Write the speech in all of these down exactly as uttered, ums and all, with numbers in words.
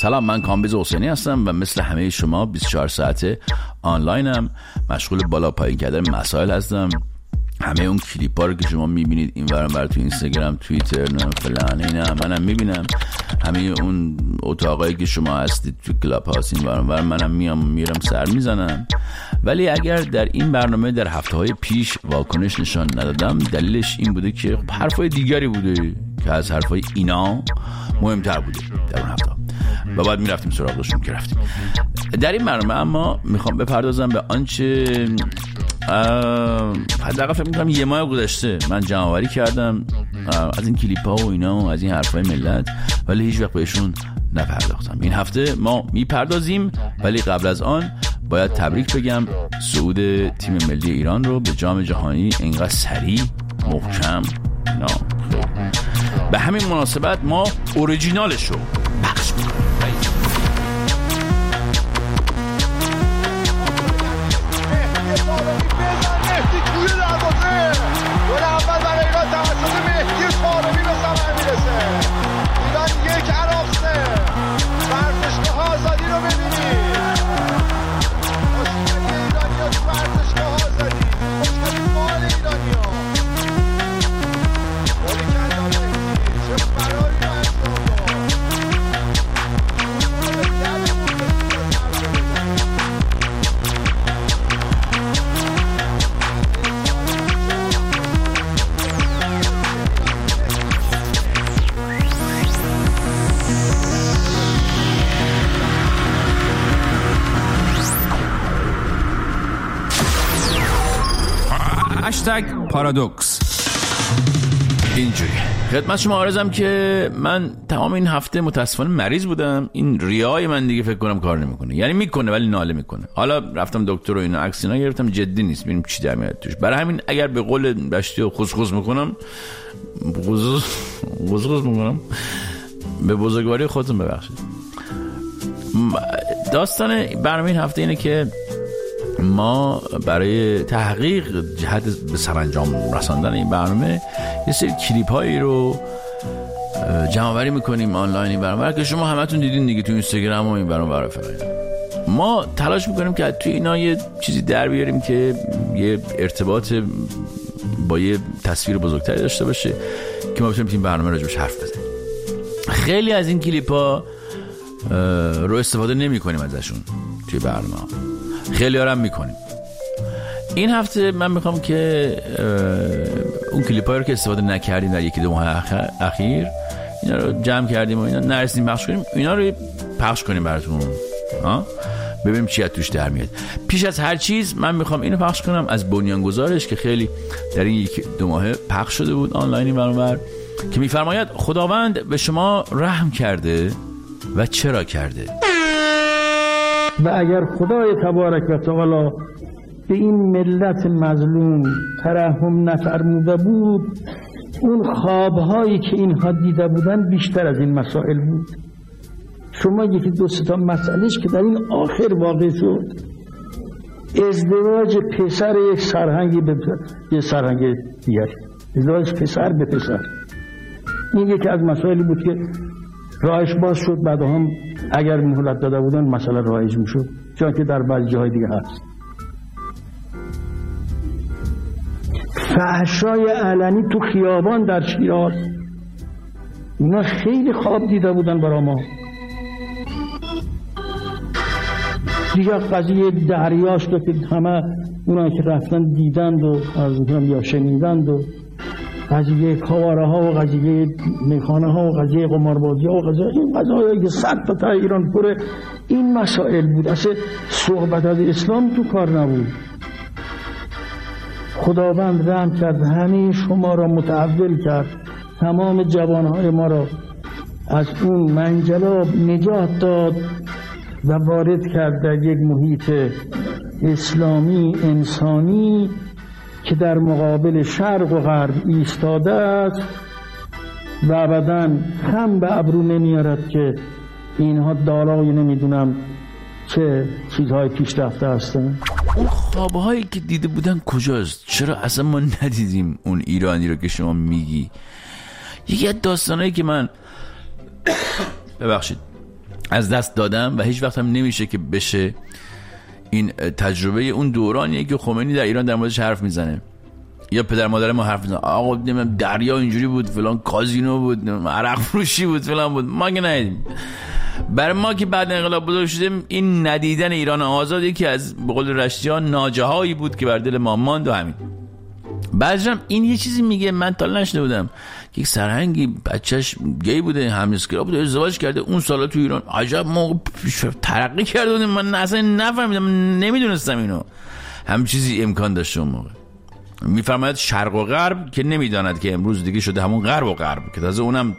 سلام، من کامبیز حسینی هستم و مثل همه شما بیست و چهار ساعته آنلاینم، مشغول بالا پایین کردن مسائل هستم. همه اون کلیپ ها رو که شما میبینید این ورم بر تو اینستاگرام، توییتر، نه فلان، اینا منم میبینم. همه اون اتاقایی که شما هستید تو کلاب هاست این ورم ور منم میام میرم سر میزنم. ولی اگر در این برنامه در هفته های پیش واکنش نشان ندادم، دلیلش این بوده که حرفای دیگری بوده که از حرفای اینا مهمتر بوده در اون هفته و بعد میرفتیم سراغشون که رفتیم. در این برنامه اما میخوام بپردازم به آنچه حداقل فکر میکنم یه ماه گذشته من جمع‌آوری کردم از این کلیپ ها و اینا و از این حرفای ملت، ولی هیچ وقت بهشون نپرداختم. این هفته ما میپردازیم، ولی قبل از آن باید تبریک بگم صعود تیم ملی ایران رو به جام جهانی اینقدر سریع محکم. نه به همین مناسبت ما اوریجینالش رو پخش میکنیم. هشتگ پارادوکس. اینجوری خدمت شما عرضم که من تمام این هفته متاسفانه مریض بودم. این ریای من دیگه فکر کنم کار نمیکنه، یعنی میکنه ولی ناله میکنه. حالا رفتم دکتر و اینا عکس اینا گرفتم، جدی نیست، ببینیم چی در میاد توش. برای همین اگر به قول دشتی و خسخس میکنم خسخس خسخس میکنم به بزرگواری خودتون ببخشید. داستان برنامه این هفته اینه که ما برای تحقیق جهت به سرانجام رساندن این برنامه یه سری کلیپ هایی رو جمع آوری میکنیم آنلاین. این برنامه که شما همتون دیدین دیگه تو اینستاگرام و این برنامه فلان. ما تلاش میکنیم که توی اینا یه چیزی در بیاریم که یه ارتباط با یه تصویر بزرگتری داشته باشه که ما بتونیم این برنامه راجعش حرف بزنیم. خیلی از این کلیپ ها رو استفاده نمی کنیم ازشون توی برنامه، خیلی آرام میکنیم. این هفته من میخوام که اون کلیپ ها رو که استفاده نکردیم در یکی دو ماه اخیر اینا رو جمع کردیم و اینا نرسیدیم پخش کنیم، اینا رو پخش کنیم براتون، ها ببینیم چی از توش در میاد. پیش از هر چیز من میخوام اینو پخش کنم از بنیانگذارش که خیلی در این یک دو ماه پخش شده بود آنلاینی برابر، که میفرماید خداوند به شما رحم کرده و چرا کرده. و اگر خدای تبارک و تعالی به این ملت مظلوم ترحم نفرموده بود، اون خوابهایی که اینها دیده بودن بیشتر از این مسائل بود. شما یکی دو ستا مسئلهش که در این آخر واقع شد، ازدواج پسر یک سرهنگی به یک سرهنگ دیگر، ازدواج پسر به پسر، این یکی از مسائلی بود که راهش باز شد. بعد هم اگر مهلت داده بودن مسئله رایج میشد، چون که در بعضی جاهای دیگه هست. فحشای علنی تو خیابان در شیراز، اینا خیلی خواب دیده بودن برای ما. دیگه قضیه دریاست که همه اونایی که رفتن دیدند و از میکنم یا شنیدند، و قضیه کاواره ها و قضیه میخانه ها و قضیه قماربازی ها و قضیه این قضایایی که صد تا تا ایران پره، این مسائل بود. اصلا صحبت از اسلام تو کار نبود. خداوند رحم کرد، همه شما را متحول کرد، تمام جوانهای ما را از اون منجلاب نجات داد و وارد کرد در یک محیط اسلامی انسانی که در مقابل شرق و غرب ایستاده است و ابداً خم به ابرو نمیارد که اینها دارای نمیدونم چه چیزهای پیشرفته هستن. اون خوابهایی که دیده بودن کجاست؟ چرا اصلا ما ندیدیم اون ایرانی رو که شما میگی؟ یکی از داستانهایی که من ببخشید از دست دادم و هیچ وقت هم نمیشه که بشه. این تجربه اون دورانیه که خمینی در ایران در موردش حرف میزنه یا پدر مادر ما حرف میزنه، آقا نمیدونم دریا اینجوری بود فلان، کازینو بود، عرق فروشی بود فلان بود، ما که ندیدیم. برای ما که بعد انقلاب بزرگ شدیم این ندیدن ایران آزاد یکی از به قول رشتیان ناجهایی بود که بر دل ما ماند. و همین بعضیم این یه چیزی میگه من تا نشنیده بودم که یک سرهنگی بچهش گی بوده، همسکرا بوده، ازدواج کرده اون سالا تو ایران عجب موقع ترقی کرده بودیم، من اصلا نفهمیدم، نمیدونستم اینو هم چیزی امکان داشته اون موقع. میفرماید شرق و غرب که نمیداند که امروز دیگه شده همون غرب و غرب که تازه اونم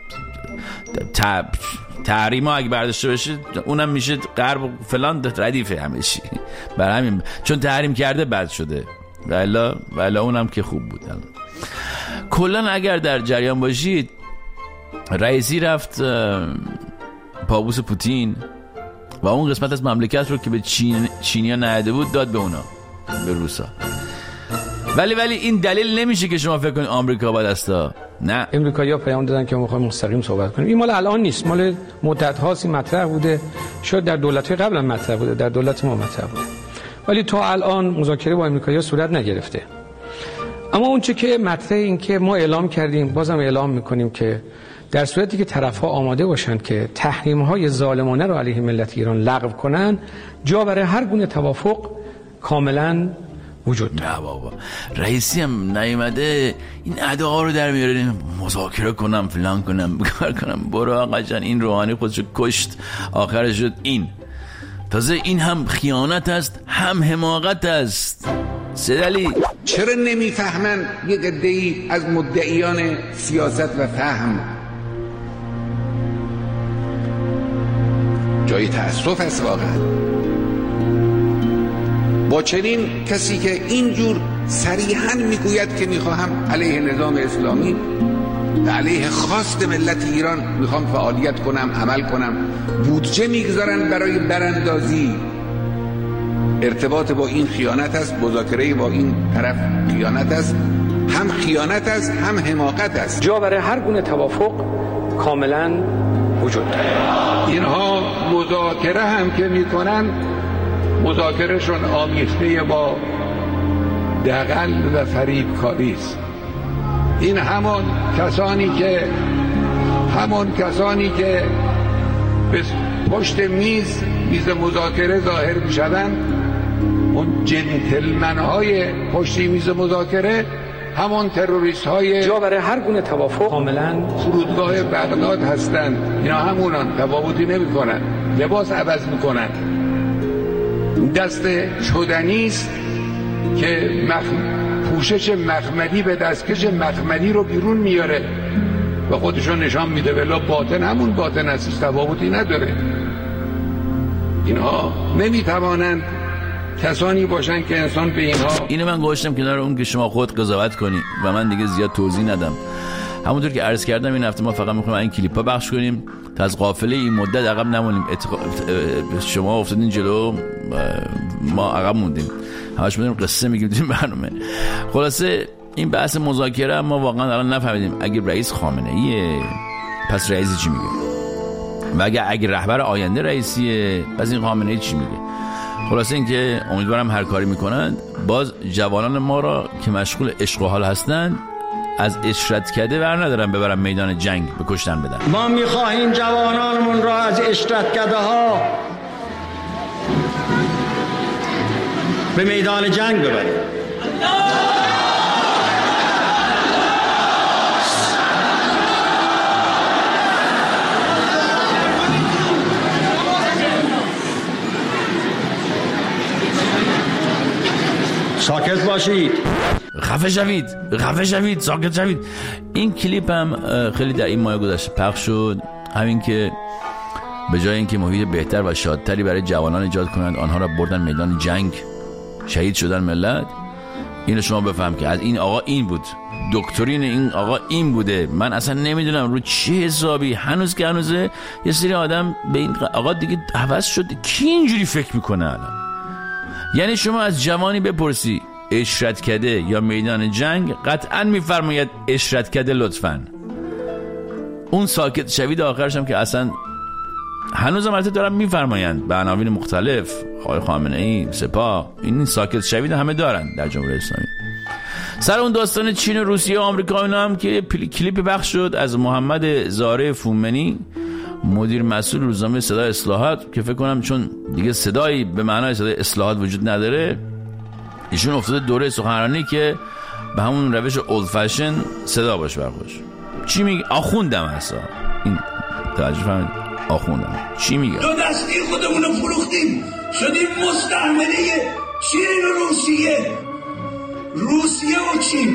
تحریم ها اگه برداشته بشه اونم میشه غرب و فلان ردیفه همه چی. برای همین چون تحریم کرده بد شده والا والا اونم که خوب بود. کلا اگر در جریان باشید رئیسی رفت پابوس پوتین و اون قسمت از مملکت رو که به چین چینیا نهاده بود داد به اونا، به روسا. ولی ولی این دلیل نمیشه که شما فکر کنید آمریکا با دستا. نه، امریکایی‌ها پیام دادن که ما می‌خوایم مستقیم صحبت کنیم. این مال الان نیست، مال مدت هاست مطرح بوده، شاید در دولت‌های قبل هم مطرح بوده، در دولت ما مطرح بوده، ولی تا الان مذاکره با امریکایی‌ها صورت نگرفته. اما اون چه که مطرح این که ما اعلام کردیم، بازم اعلام می‌کنیم که در صورتی که طرف‌ها آماده باشند که تحریم‌های ظالمانه رو علیه ملت ایران لغو کنن، جا برای هر گونه توافق کاملاً وجود داره. نه بابا، رئیسی هم نیومده این ادعا رو در میاره مذاکره کنم فلان کنم بکار کنم. برو آقا جان، این روحانی خودشو کشت، آخرش شد این. تازه این هم خیانت است هم حماقت است. سیدعلی چرا نمیفهمن یک عده‌ای از مدعیان سیاست و فهم؟ جای تأسف است واقعا با چنین کسی که اینجور صریحاً میگوید که میخواهم علیه نظام اسلامی و علیه خواست ملت ایران میخوام فعالیت کنم، عمل کنم، بودجه میگذارن برای براندازی. ارتباط با این خیانت است، مذاکره با این طرف خیانت است، هم خیانت است هم حماقت است. جا برای هر گونه توافق کاملا وجود داره. اینها مذاکره هم که میکنن مذاکرهشون آمیخته با دغل و فریبکاری است. این همون کسانی که همون کسانی که به پشت میز میز مذاکره ظاهر میشدن، اون جنتلمن های پشت میز مذاکره همون تروریست های جا برای هر گونه توافق کاملا فرودگاه بغداد هستند. اینا همونان، تفاوتی نمی کنن، لباس عوض میکنن. دست شدنی است که مخ... پوشش مخملی به دستکش مخملی رو بیرون میاره و خودشون نشان میده، ولی باطن همون باطن است، تفاوتی نداره. اینها نمیتوانند کسانی باشن که انسان به اینها. اینو من گذاشتم کنار اون که شما خود قضاوت کنی و من دیگه زیاد توضیح ندم. همونطور که عرض کردم این هفته ما فقط میخوایم این کلیپا پخش کنیم تا از قافله این مدت عقب نمونیم. اتق... شما افتادین جلو، ما عقب موندیم، همش می‌دونیم قصه میگیم تو برنامه. خلاصه این بحث مذاکره ما واقعا الان نفهمیدیم. اگه رئیس خامنه‌ایه پس رئیسی چی میگه؟ و اگه اگه رهبر آینده رئیسیه پس این خامنه‌ای چی میگه؟ خلاصه این که امیدوارم هر کاری میکنند باز جوانان ما را که مشغول عشق و حال هستند از اشرت کده ور ندارن ببرن میدان جنگ بکشتن بدن. ما میخواهیم جوانانمون را از اشرت کده ها به میدان جنگ ببریم. ساکت باشید، خفه شوید، خفه شوید، ساکت شوید. این کلیپ هم خیلی در این ماه گذشته پخش شد، همین که به جای اینکه محیط بهتر و شادتری برای جوانان ایجاد کنند آنها را بردن میدان جنگ، شهید شدن ملت. اینو شما بفهم که از این آقا این بود، دکترین این آقا این بوده. من اصلا نمیدونم رو چه حسابی هنوز که هنوزه یه سری آدم به این آقا دیگه عوض شده. کی اینجوری فکر میکنه الان؟ یعنی شما از جوانی بپرسی اشرت کده یا میدان جنگ، قطعا میفرماید اشرت کده لطفاً. اون ساکت شوید آخرش هم که اصلا هنوز هم دارن میفرمایند به عناوین مختلف، آقای خامنه‌ای، سپاه، این ساکت شوید همه دارن در جمهوری اسلامی. سر اون داستان چین و روسیه و آمریکا اینا هم که کلیپ پخش شد از محمد زاره فومنی، مدیر مسئول روزنامه صدای اصلاحات، که فکر کنم چون دیگه صدایی به معنای صدای اصلاحات وجود نداره، ایشون افتاده دوره سخنرانی که به همون روش اولد فشن صدا باش برخوش. چی میگه؟ آخوندم اصلا این توجه فرمایید، آخوندم چی میگه؟ دو دستی خودمونو فروختیم، شدیم مستعمره چین و روسیه. روسیه و چین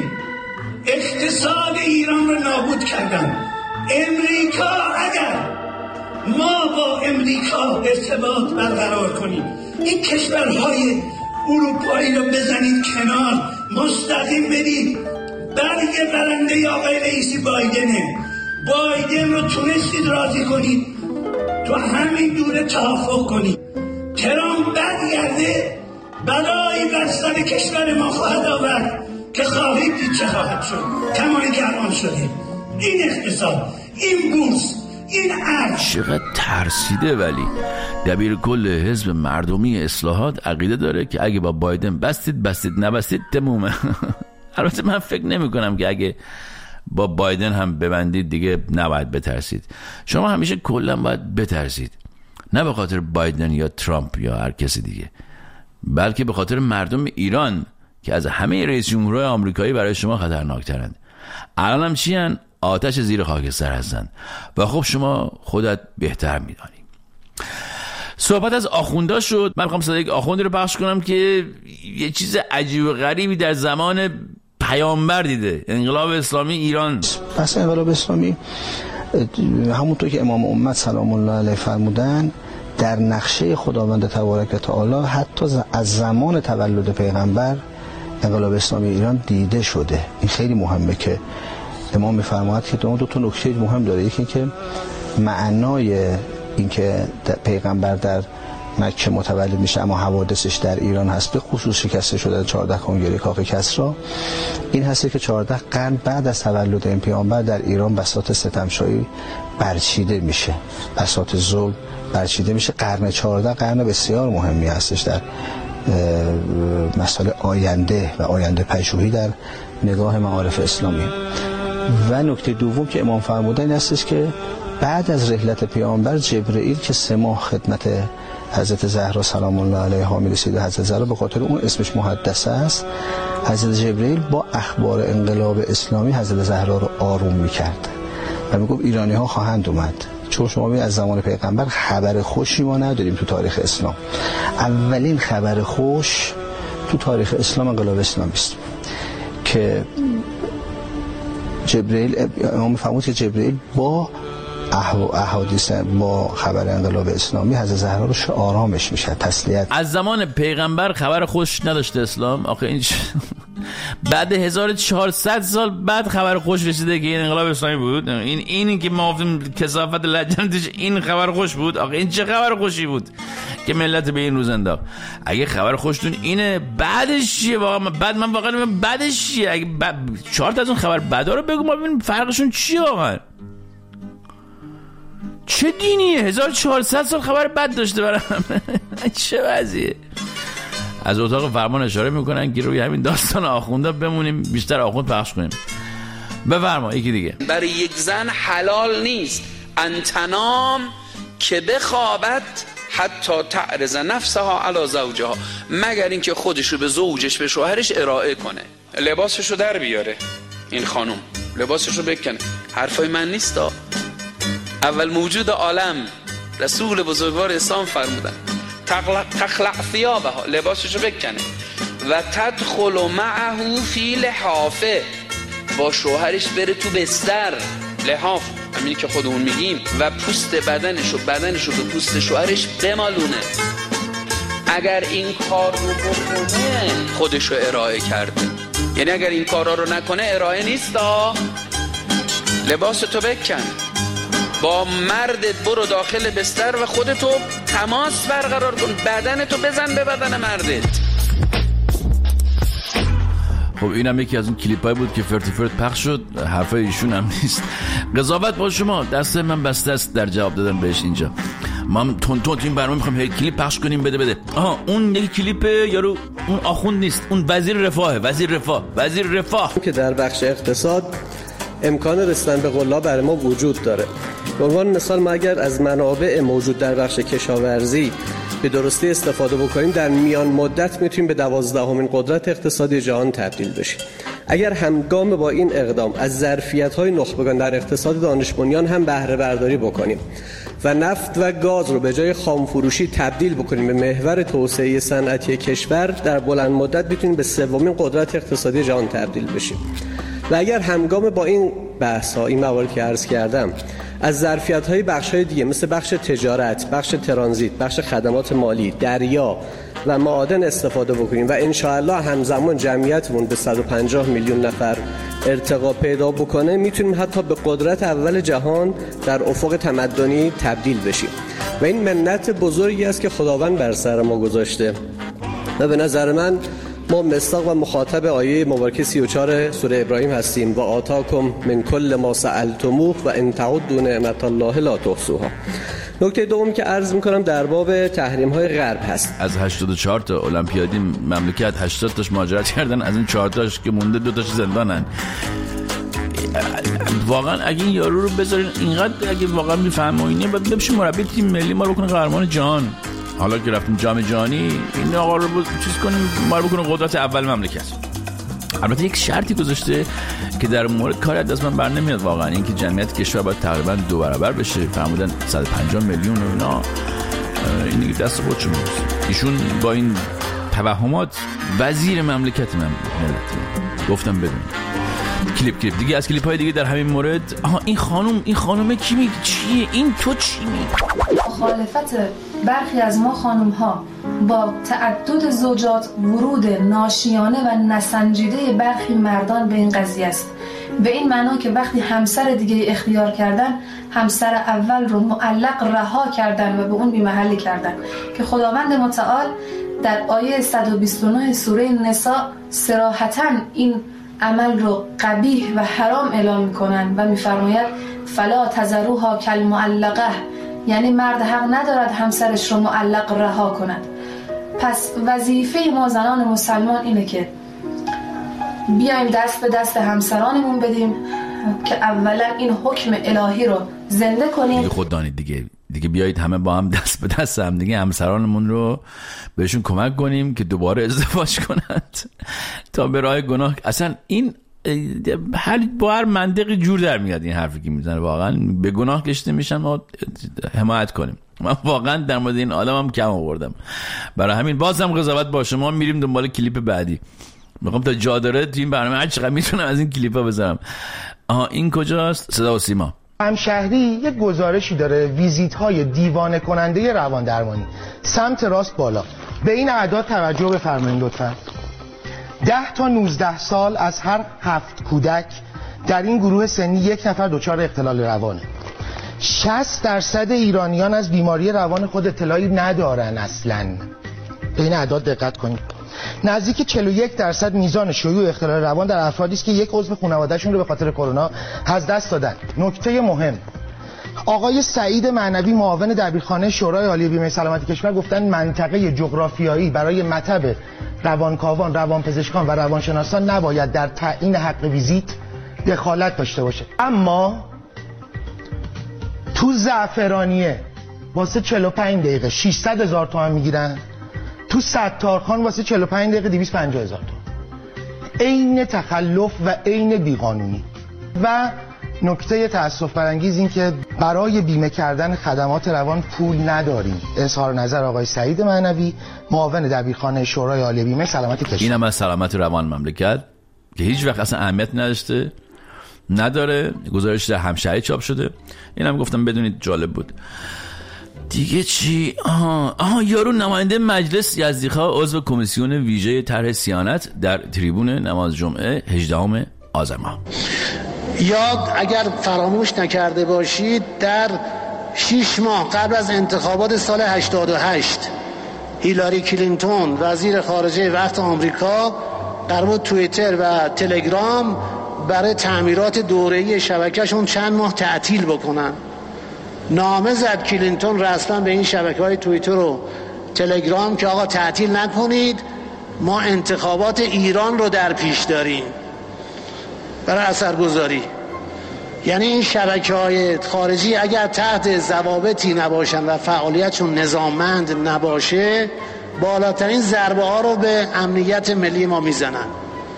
اقتصاد ایران رو نابود کردن. امریکا اگر ما با امریکا ارتباط برقرار کنیم، این کشورهای اروپایی رو بزنید کنار، مستقیم بدید برگ برنده آقای رئیسی بایدنه. بایدن رو تونستید راضی کنید، تو همین دوره توافق کنید، ترامپ برگرده برای بر سر کشور ما خواهد آورد که خواهید دید چه خواهد شد. تمام گرمان شده این اقتصاد، این بورس، این ارز. چقدر ترسیده. ولی دبیر کل حزب مردمی اصلاحات عقیده داره که اگه با بایدن بستید بستید، نبستید تمومه. البته من فکر نمی کنم که اگه با بایدن هم ببندید دیگه نباید بترسید. شما همیشه کلا باید بترسید، نه به خاطر بایدن یا ترامپ یا هر کسی دیگه، بلکه به خاطر مردم ایران که از همه رئیس جمهورهای آمریکایی برای شما خطرناکترند. الان هم چی هن؟ آتش زیر خاکستر هستند و خب شما خودت بهتر میدانی. صحبت از آخوندا شد. من میخوام صدای یک آخوندی رو پخش کنم که یه چیز عجیب و غریبی در زمان پیامبر دیده. انقلاب اسلامی ایران. پس انقلاب اسلامی همونطور که امام امت سلام الله علیه فرمودن، در نقشه خداوند تبارک و تعالی حتی از زمان تولد پیغمبر انقلاب اسلامی ایران دیده شده. این خیلی مهمه که امام میفرماید که دو تا نکته مهم داره. یکی که معنای این که پیغمبر در مکه متولد میشه اما حوادثش در ایران هست، به خصوص شکسته شده چهارده کنگره کاخ کسری، این هست که چهارده قرن بعد از تولد این پیامبر در ایران بساط ستمشایی برچیده میشه، بساط ظلم برچیده میشه. قرن چهارده قرن بسیار مهمی هستش در مسائل آینده و آینده پژوهی در نگاه معارف اسلامی. و نکته دوم که امام فرمودن این هستش که بعد از رحلت پیامبر جبرئیل که سه ماه خدمت حضرت زهرا سلام الله علیها میرسید، حضرت زهرا به خاطر اون اسمش محدثه است، حضرت جبرئیل با اخبار انقلاب اسلامی حضرت زهرا رو آروم میکرد و میگفت ایرانی ها خواهند اومد. چون شما ببینید از زمان پیغمبر خبر خوشی ما نداریم تو تاریخ اسلام. اولین خبر خوش تو تاریخ اسلام انقلاب اسلامی است که جبرئیل، امام فرمود که جبرئیل با احادیث با خبر انقلاب اسلامی حضرت زهرا رو آرامش میشه، تسلیت. از زمان پیغمبر خبر خوش نداشته اسلام. آخه این بعد هزار و چهارصد سال بعد خبر خوش رسیده که این انقلاب اسلامی بود. این این که ما گفتیم کثافت لجنتش این خبر خوش بود. آخه این چه خبر خوشی بود که ملت به این روز انداخت؟ اگه خبر خوشتون اینه، بعدش چیه واقعا؟ بعد من واقعا نمیدونم بعدش چیه. اگه ب... چهار تا از اون خبر بدا رو بگو ما ببینیم فرقشون چیه واقعا. چه دینیه؟ هزار و چهارصد سال خبر بد داشته برام. چه وضعیه؟ از اتاق فرمان اشاره میکنن که روی همین داستان آخوندا بمونیم، بیشتر آخوند پخش کنیم. بفرما یکی دیگه. برای یک زن حلال نیست انتنام که بخوابد حتی تعرض نفسها علی زوجها، مگر اینکه خودش رو به زوجش، به شوهرش ارائه کنه، لباسش رو در بیاره. این خانم لباسش رو بکنه. حرفای من نیست. اول موجود عالم رسول بزرگوار اسلام فرمودن تخلع ثیابها، لباسشو بکنه، و تدخل معه فی لحافه، با شوهرش بره تو بستر. لحاف همینی که خودمون میگیم، و پوست بدنشو بدنشو به پوست شوهرش بمالونه. اگر این کار رو بکنه خودشو ارائه کرده. یعنی اگر این کارا رو نکنه ارائه نیست. لباستو بکن، با مردت برو داخل بستر و خودتو تماس برقرار کن، بدنتو بزن به بدن مردت. خب اینم یکی از اون کلیپای بود که فرتی فرت پخش شد. حرفای ایشون هم نیست. قضاوت با شما، دست من بسته است در جواب دادن بهش اینجا. ما هم تون تون این برنامه میخوایم هی کلیپ پخش کنیم بده بده. آها اون یک کلیپ یارو اون آخوند نیست، اون وزیر رفاهه، وزیر رفاه وزیر رفاه که در بخش اقتصاد امکان رسیدن به غلات برای ما وجود داره. به عنوان مثال ما اگر از منابع موجود در بخش کشاورزی به درستی استفاده بکنیم در میان مدت میتونیم به دوازدهمین قدرت اقتصادی جهان تبدیل بشیم. اگر همگام با این اقدام از ظرفیت‌های نخبگان در اقتصاد دانش بنیان هم بهره برداری بکنیم و نفت و گاز رو به جای خام فروشی تبدیل بکنیم به محور توسعه صنعتی کشور، در بلند مدت میتونیم به سومین قدرت اقتصادی جهان تبدیل بشیم. و اگر همگام با این بحث‌ها، این مواردی که عرض کردم، از ظرفیت‌های بخش‌های دیگه مثل بخش تجارت، بخش ترانزیت، بخش خدمات مالی، دریا و معادن استفاده بکنیم و انشاءالله همزمان جمعیتمون به صد و پنجاه میلیون نفر ارتقا پیدا بکنه، میتونیم حتی به قدرت اول جهان در افق تمدنی تبدیل بشیم. و این منت بزرگی است که خداوند بر سر ما گذاشته و به نظر من ما مصداق و مخاطب آیه مبارکه سی و چهار سوره ابراهیم هستیم و آتاکم من کل ما سألتموه و ان تعدوا نعمت الله لا تحصوها. نکته دوم که عرض میکنم در باب تحریم های غرب هست. از هشتاد و چهار تا المپیادی مملکت هشتاد تاش مهاجرت کردن، از این چهار تاش که مونده دو تاش زندانن. واقعا اگه این یارو رو بذارین اینقدر اگه واقعا میفهمونی بعد بشه مربی تیم ملی ما رو بکنه قهرمان جهان. حالا که رفتیم جام جهانی این آقا رو چیز کنیم ما رو بکنه قدرت اول مملکت. البته یک شرطی گذاشته که در مورد کار دست من بر نمیاد واقعا، اینکه جمعیت کشور باید تقریبا دو برابر بشه. فرمودن صد و پنجاه میلیون و اینا، این دیگه دست خودشون میشه. ایشون با این توهمات وزیر مملکت من ملت گفتم بدون کلیپ کلیپ دیگه از کلیپ های دیگه در همین مورد. آها این خانم این خانومه کی میگه چیه این تو چی میگی؟ مخالفت برخی از ما خانم ها با تعدد زوجات، ورود ناشیانه و نسنجیده برخی مردان به این قضیه است، به این معنا که وقتی همسر دیگه اختیار کردن، همسر اول رو معلق رها کردن و به اون بی‌محلی کردن که خداوند متعال در آیه صد و بیست و نه سوره نساء صراحتاً این عمل رو قبیح و حرام اعلام میکنن و میفرماید فلا تذروها کالمعلقه، یعنی مرد حق ندارد همسرش رو معلق رها کند. پس وظیفه ما زنان مسلمان اینه که بیایم دست به دست همسرانمون بدیم که اولا این حکم الهی رو زنده کنیم. دیگه خود دانید دیگه دیگه بیایید همه با هم دست به دست هم دیگه همسرانمون رو بهشون کمک کنیم که دوباره ازدواج کنند تا به راه گناه. اصلا این هر با هر منطقی جور در میاد این حرفی که میزنه، واقعا به گناه کشیده میشن، ما حمایت کنیم. من واقعا در مورد این آدمم کم آوردم، برای همین بازم قضاوت با شما. میریم دنبال کلیپ بعدی. میخوام تا جا داره تو این برنامه هر چقدر میتونم از این کلیپا بذارم. آها این کجاست؟ صدا و سیما. همشهری یک گزارشی داره، ویزیت های دیوانه کننده روان درمانی سمت راست بالا. به این اعداد توجه بفرمایید لطفا. ده تا نوزده سال از هر هفت کودک در این گروه سنی یک نفر دچار اختلال روانه. شصت درصد ایرانیان از بیماری روان خود اطلاعی ندارن اصلاً. به این اعداد دقت کنید. نزدیک چهل و یک درصد میزان شیوع اختلال روان در افرادی است که یک عضو خانواده‌شون رو به خاطر کرونا از دست دادن. نکته مهم، آقای سعید معنوی معاون دبیرخانه شورای عالی بیمه سلامتی کشور گفتن منطقه جغرافیایی برای مطب روانکاوان، روانپزشکان و روانشناسان نباید در تعیین حق ویزیت دخالت داشته باشه. اما تو زعفرانیه واسه چهل و پنج دقیقه ششصد هزار تومان میگیرن، تو ستارخان واسه چهل و پنج دقیقه دویست و پنجاه هزار تومان. عین تخلف و عین بیقانونی. و نکته تأسف برانگیز این که برای بیمه کردن خدمات روان پول نداریم. اظهار نظر آقای سعید معنوی معاون دبیرخانه شورای عالی بیمه سلامتی کشور. اینم از سلامت روان مملکت که هیچ وقت اصلا اهمیت نداشته نداره. گزارش در همشهری چاپ شده. اینم گفتم بدونید جالب بود. دیگه چی؟ آها آها یارو نماینده مجلس یزدی‌خواه عضو کمیسیون ویژه طرح صیانت در تریبون نماز جمعه هجدهم آذر ماه. یا اگر فراموش نکرده باشید در شش ماه قبل از انتخابات سال هشتاد و هشت هیلاری کلینتون وزیر خارجه وقت آمریکا در مورد توییتر و تلگرام برای تعمیرات دوره‌ای شبکه‌شون چند ماه تعطیل بکنن نامه زد کلینتون رسما به این شبکه‌های توییتر و تلگرام که آقا تعطیل نکنید، ما انتخابات ایران رو در پیش داریم برای اثرگذاری. یعنی این شبکه‌های خارجی اگر تحت ضوابطی نباشن و فعالیتشون نظاممند نباشه، بالاترین ضربه ها رو به امنیت ملی ما میزنن،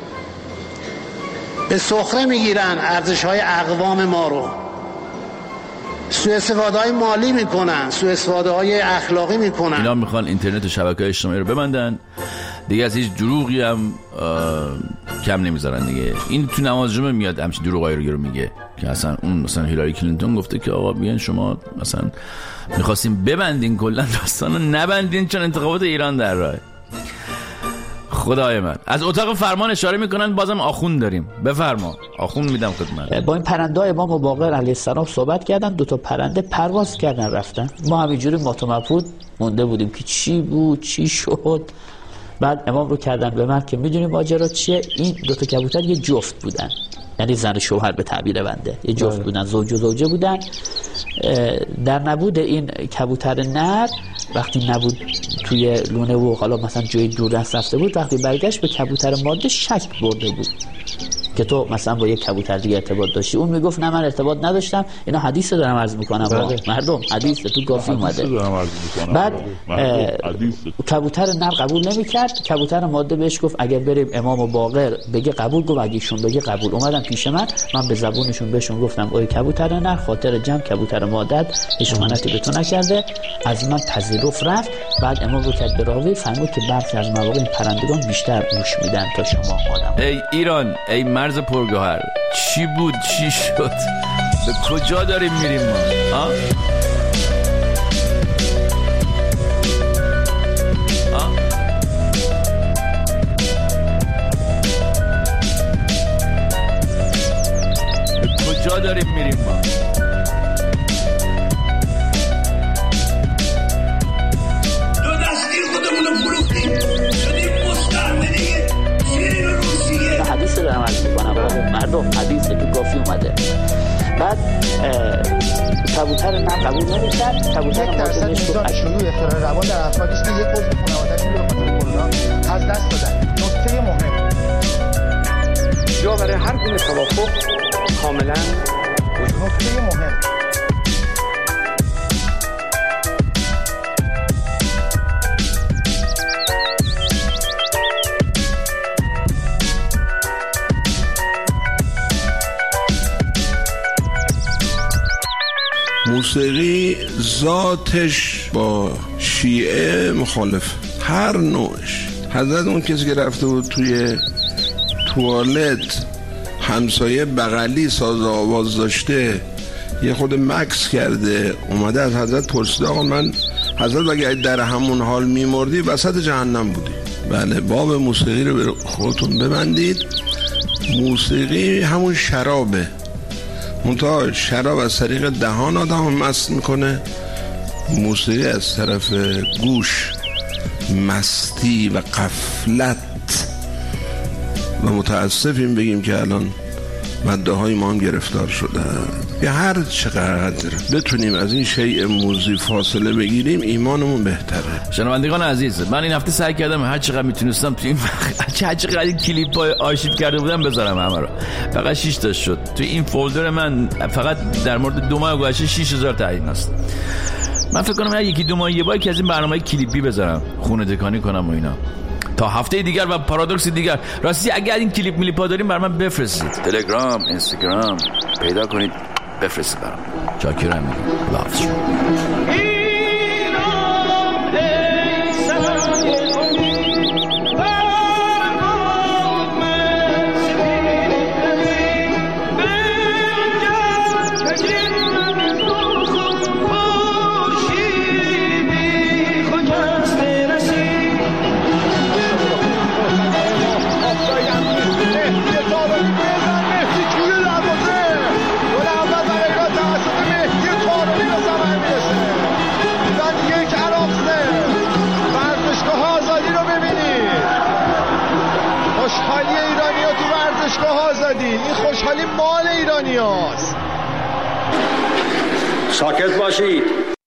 به سخره میگیرن ارزش های اقوام ما رو، سوء استفاده های مالی میکنن، سوء استفاده های اخلاقی میکنن. اینا میخوان اینترنت و شبکه‌های اجتماعی رو ببندن دیگه، از هیچ دروغی هم کم نمیذارن دیگه. این تو نماز جمعه میاد همچین دروغایی رو میگه که اصلا اون مثلا هیلاری کلینتون گفته که آقا بیان شما مثلا میخواستیم ببندین کلا داستانو، نبندین چون انتخابات ایران در راهه. خدای من. از اتاق فرمان اشاره میکنن بازم آخوند داریم. بفرما آخوند میدم خدمت. با این پرنده های امام باقر علیه السلام صحبت کردن، دو تا پرنده پرواز کردن رفتن. ما همینجوری ماتمفود مونده بودیم که چی بود چی شد. بعد امام رو کردن به من که میدونی ماجرا چیه؟ این دو تا کبوتر یه جفت بودن، یعنی زن و شوهر به تعبیر بنده، یه جفت بودن، زوج و زوجه بودن. در نبود این کبوتر نر، وقتی نبود توی لونه و حالا مثلا جای دور دست رفته بود، وقتی برگشت به کبوتر ماده شک برده بود که تو مثلا با یک کبوتر دیگه ارتباط داشتی. اون میگفت نه من ارتباط نداشتم. اینا حدیث دارم عرض میکنم با مردم، حدیث تو کافی اومده. بعد کبوتر نر قبول نمیکرد، کبوتر ماده بهش گفت اگر بریم امام باقر بگه قبول، گفت اگه ایشون بگه قبول. اومدن پیش من، من به زبونشون بهشون گفتم اوی کبوتر نر خاطر جمع کبوتر مادت هیچ منتی به تو نکرده، از من پذیرفت رفت. بعد امام رو کرد به راوی، فهمید که برخی از مواقع این پرندگان بیشتر گوش میدن تا شما آدم. ای ایران، ای مرز پرگوهر، چی بود چی شد؟ به کجا داریم میریم ما؟ آه؟ آه؟ به کجا داریم میریم ما؟ دو دستی خودمونو فروختیم، شدیم مستعمره چین و روسیه. حدیث دارم عرض میکنم مردم، حدیث تو کافی اومده. بعد کبوتر نر قبول نمی‌کرد، کبوتر ماده بهش گفت شیوع اختلال روان در افرادی است که یک عضو خانواده‌شون رو به خاطر کرونا از دست دادن. نکته مهم جا برای هر گونه توافق کاملا. نکته مهم موسیقی ذاتش با شیعه مخالف، هر نوعش. حضرت اون کسی که رفته بود توی توالت همسایه بغلی ساز آواز داشته یه خود مکس کرده، اومده از حضرت پرسیده آقا من حضرت اگه در همون حال میمردی وسط جهنم بودی. بله، باب موسیقی رو به خودتون ببندید. موسیقی همون شرابه، منتها شراب از طریق دهان آدم مست میکنه، موسیقی از طرف گوش مستی و غفلت. و متاسفیم بگیم که الان ماده های ما هم گرفتار شده. یا هر چقدر بتونیم از این شیء موزی فاصله بگیریم ایمانمون بهتره. شنوندگان عزیز، من این هفته سعی کردم هر چقدر میتونستم تو این هر چقدر این کلیپ های آرشیو کرده بودم بذارم همه رو. فقط شش تا شد. تو این فولدر من فقط در مورد دو ماه گذشته شش هزار تا این هست. من فکر کنم یکی دو ماه یه بار که از این برنامه‌های کلیپی بذارم، خونه دکانی کنم و اینا. تا هفته دیگر و پارادوکس دیگر. راستی اگر این کلیپ میلیپا داریم برای من بفرستید. تلگرام، اینستاگرام پیدا کنید بفرستید برام. چاکرم میگم. لافظ شما. آزادی، این خوشحالی مال ایرانی هاست. ساکت باشید.